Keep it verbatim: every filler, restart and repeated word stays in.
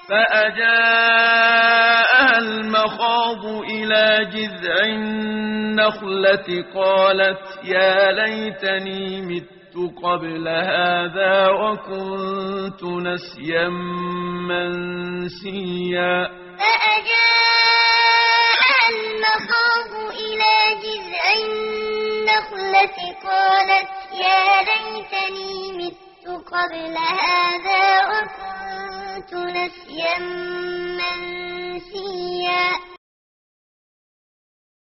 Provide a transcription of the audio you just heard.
فأجاءها المخاض إلى جذع النخلة قالت يا ليتني مت قبل هذا وكنت نسيا منسيا فأجاءها المخاض إلى جذع النخلة قالت يا ليتني مت قبل هذا وكنت نسيا منسيا